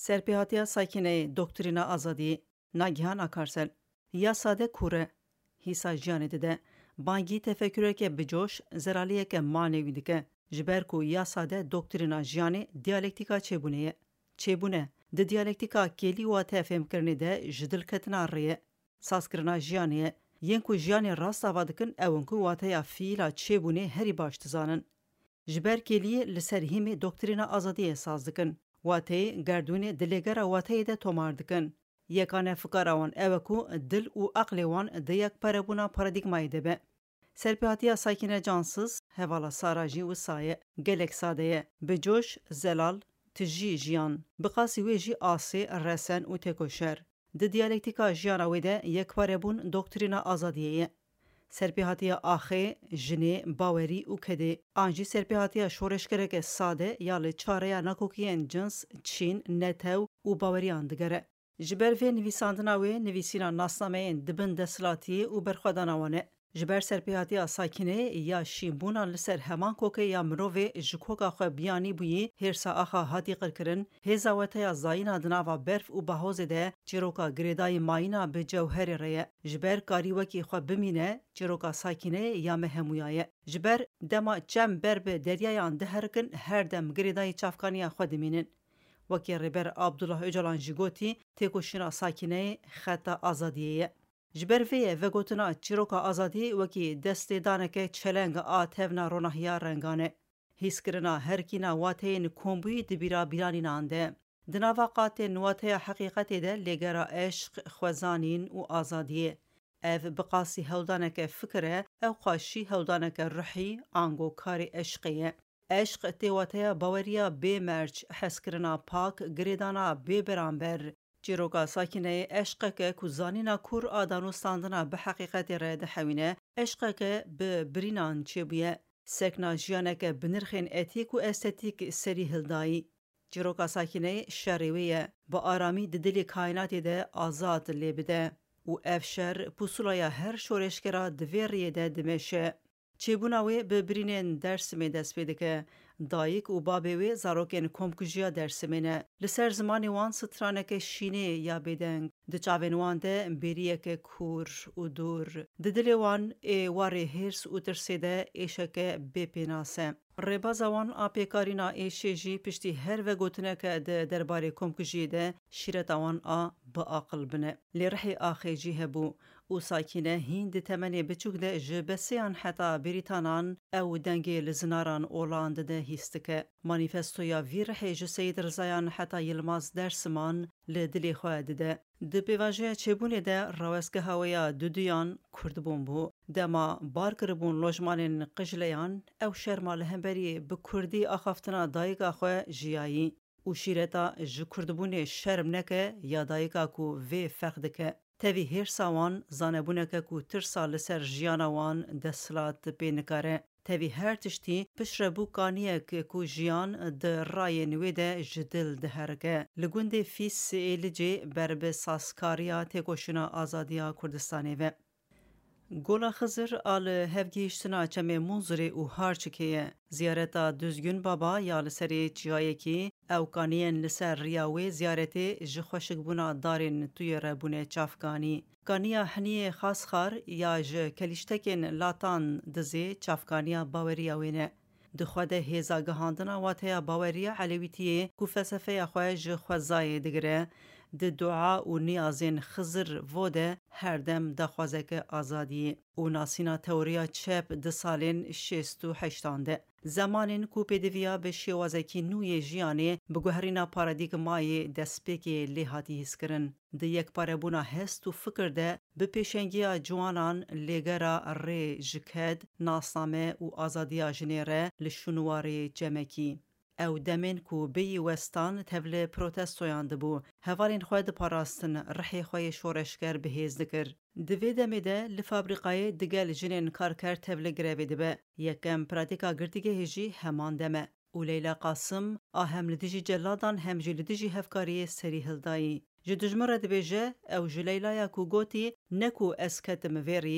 سرپیهاتیا ساکینه دکترینا آزادی ناگهان آکارسل یا ساده کوره هیسا جیانه ده بانگی تفکره که بجوش زرالیه که مانوی دکه جبر کو یا ساده دکترینا جیانه دیالکتیکا چبونه ده دیالکتیکا کلی و تفهم کرنه ده جدل کتنا ریه ساسکرنا جیانه ین کو جیانه راست آوادکن اون کو واتیا فیلا چبونه هری باش تزانن جبر کلی لسرهیم دکترینا آزادی ساز دکن واتی گردونه دلگر واتی ده تومار دکن یکانه فکران اوکو دل و عقل وان ده یک پربونا پارادیگمای دبه سرپیاتیا ساکینه جانسز هوالا ساراجی و سایه گلک ساده بجوش زلال تجی جیان بقاسی ویجی آسی رسن و تکوشر ده دیالکتیکا جیانوی ده یک پربون دکترینا آزادیه سرپیهاتیا آخه جنه باوری و کده آنجی سرپیهاتیا شورشگرک ساده یا لچاره نکوکین جنس چین نتو و باوریان دگره جبر و نویساندناوی نویسینا ناسنامه دبن دسلاتی و برخوادانوانه جبر سرپیهاتیا ساکینه یا شیمبونا لسر همان کوکه یا مروه جکوکا خو بیانی بویی هرسا آخا هاتی قرکرن هزاوتیا زاینا دناوا برف و بهوز ده چیروکا گریدای ماینا به جوهر ریه جبر کاریوکی خو بمینه چیروکا ساکینه یا مهمویایه جبر دما چم برب دریایان دهرکن هر دم گریدای چافکانیا خو دمینن وکی ربر عبدالله اجلان جگوتی تکوشینا ساکینه خطا آزادیه جبر وی وگوتنا چیروکا آزادی وکی دست دانک چلنگ آتهونا رونهیا رنگانه هیسکرنا هرکینا واتین کومبوی دبیرا بیرانی نانده دناوا قاتن واتیا حقیقت ده لگرا عشق خوزانین و آزادیه اف بقاسی هولدانک فکره او قاشی هولدانک روحی آنگو کاری عشقیه عشق تیواتیا باوریا بی مرچ حسکرنا پاک گریدانا بی برانبر چیروکا ساکینه عشق که کوزانینا کور آدانو ساندنا به حقیقت رد حوینه عشق که به برینان چیبیه سکنا جیانه که بنرخین اتیک و استتیک سری هلدایی چیروکا ساکینه شریویه با آرامی دلی کائناتی ده آزاد لیبده و افشر پوسولای هر شورشگرا دویریه ده دمشه چیبوناوی به برینن درس می دست پیده که دایک و بابوی زاروکن کمکجیا درس مینه لسر زمانی وان سترانک شینه یا بیدنگ ده چاوین وان ده بیریه که کور و دور ده دلی وان ای واره هرس و ترسیده ایشک بپیناسه ریبازا وان آپیکارینا ایشه جی پشتی هر و گوتنه که ده درباره کمکجی ده شیرت وان با عقل بنه لرحی آخی جی هبو و ساکینه هند تمنی بچوک ده جبسیان حتا بریتانان او دنگی لزناران اولند ده هیستکه مانیفستویا ویر حیج سید رزایان حتا یلماز درسمان لدلی خواه ده ده بیواجه چبونه ده رواسکه هاویا دودیان کرد بو دما بار کربون لوجمان قجلیان او شرمال همبری به کردی آخافتنا دایگا خواه جیایی و شیرتا جو کردبون شرم نکه یا دایگا کو وی فقدکه تاوی هر ساوان زانبونکه کو ترسا لسر جیانوان دسلات بینکاره تاوی هر تشتی پشربو کانیه که کو جیان ده رای نویده جدل ده هرگه لگونده فیس ایلجی برب ساسکاریا تکوشنا آزادیا کردستانی و گولا خزر آل هفگیشتنا چمه منظری و هارچکیه زیارتا düzgün بابا یا لسری چیایی کی اوکانین لسر ریاوی زیارتی جخوشک بونا دارین توی ربونه چافکانی کانیا حنیه خاص خار یا ج کلیشتکین لاتان دزی چافکانیا باوریاوینه دخواده هیزا گهاندنا واتیا باوریا علویتیه کو فلسفه خواج خوزای دگره د دعا و نیازین خزر وده هر دم دخوازک آزادی و ناسینا توریا چپ د سالین 68 ده زمانین کو پدویا به شوازکی نوی جیانه بگوهرینا پارادیگمای دسپیکی لیهاتی هسکرن د یک پاربونا هست و فکر ده به پیشنگیا جوانان لگرا ری جکد ناسنامه و آزادیا جنیره لشنواری جمکی او دمین کو بی وستان تبل پروتستویان دبو هوالین خواه پاراستن رحی خواه شورشگر بهیز دکر دوی دمی ده لفابریقای دگل جنین کارکر تبل گروی دبه یکم پراتیکا گرتیگه هجی همان دمه و لیلا قاسم آهم لدیجی جلادان هم جی لدیجی هفکاری سری هلدایی جو دجمره دبیجه او جو لیلایا کو گوتی نکو اسکتم ویریه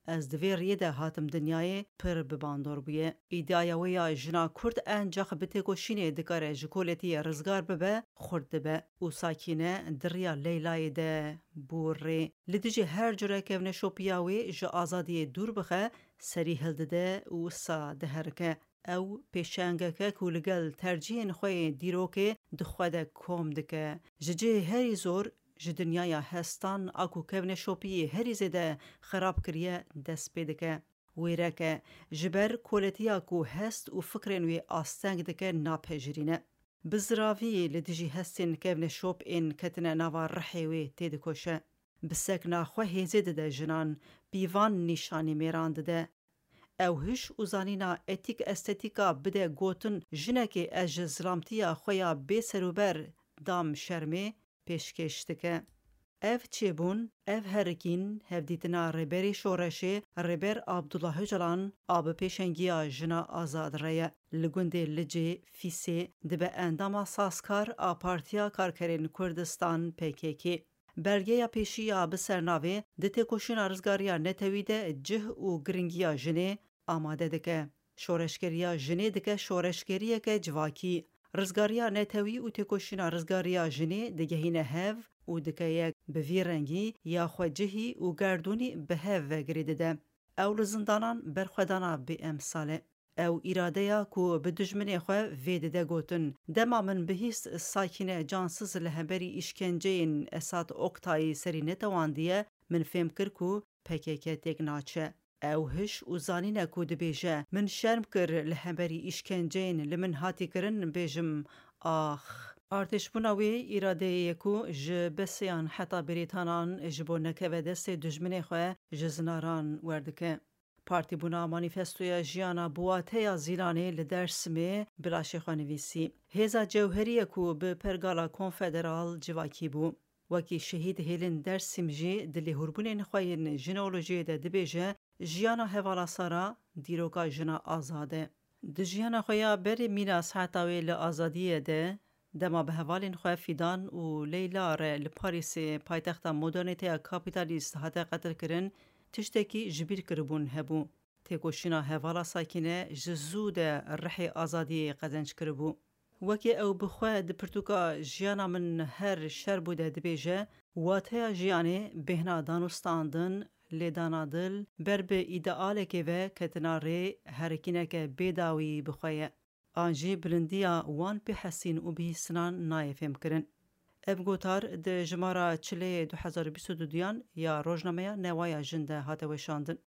از دویر ده هاتم دنیای پر بباندور بویه. ایدئایا ویا جنا کرد انجاخ بتکوشینه دکاره جکولتی رزگار ببه خورد به و ساکینه دریا لیلای ده بوره. لدیجی هر جره که ونشوپیاوی جا آزادی دور بخه سری هلده و سا دهرکه. او پیشنگکه کولگل ترجیح خوی دیروکه دخواد کوم دکه. ججه هری زور جدنیای هستان اکو کون شوپی هری زده خراب کریه دست پیدکه. ویرکه جبر کولتیا کو هست و فکرین وی آستنگ دکه ناپجرینه. بزراوی لدیجی هستین کون شوپ این کتنه نوا رحیوی تیدکوشه. بسکنا خواه هیزید ده جنان بیوان نشانی میراند ده. او هش اوزانینا اتیک استتیکا بده گوتن جنکی از زلامتیا خویا بی سروبر دام شرمه پیشکشتکه. اف چی بون؟ اف هرکین هفدیتنا ریبری شورشه ریبر عبدالله جلان آب پیشنگیا جنا آزاد رایه لگنده لجه فیسه دبه انداما ساسکار آپارتیا کارکرین کردستان پیکیکی. بلگه یا پیشی یا بسرناوه ده تکوشن ارزگاریا نتویده جه و گرنگیا جنه آماده دکه. شورشگریا جنه دکه شورشگریه که جواکی. رزگاریا نتوی و تکوشن ارزگاریا جنه دگهینه هف و دکه یک بوی رنگی یا خوجهی و گردونی به هف وگریده ده. او لزندانان برخودانا بی امثاله. او ایراده یا کو به دجمنی خواه ویده ده گوتن. دما من بهیست ساکینه جانسز لحبری اشکنجه این اسات اکتایی سری نتواندیه من فهم کر کو پکیکه تک ناچه. او هش و زانینه کو دبیجه من شرم کر لحبری اشکنجه این لمن هاتی کرن بیجم آخ. ارتش بناوی ایراده یکو جبسیان حتی بریتانان جبو نکوه دست دجمنی خواه جزناران وردکه. پارتی بونا مانیفستویا جیانا بواته یا زیلانه لدرسمه بلاشه خوانویسی. هیزا جوهریه کو به پرگالا کنفدرال جواکی بو. وکی شهید هیلن درسم جی دلی هربونین خواهین جنولوژی ده دبیجه جیانا حوالا سارا دیروکا جنا آزاده. ده جیانا خویا بری میراس حتاوی لآزادیه ده دما به حوالین خواه فیدان و لیلار لپاریس پایتختا مدرنیته کابیتالیست حتی قتل کرن تشتکی جبیر کربون هبو. تکوشینا حوالا ساکینه جزود رحی آزادی قدنج کربو. وکی او بخواه ده پرتوکا جیانا من هر شر بوده دبیجه واته جیانه بهنا دانستاندن لیدانا دل بر به ایدئاله که و کتناره هرکینه که بیداوی بخواه. آنجی بلندیا وان پی حسین و بیسنان نایفهم کرن. اب گوتار ده جمارا چله 2022 یا روزنامه نوایا جنده هاتوشاندن.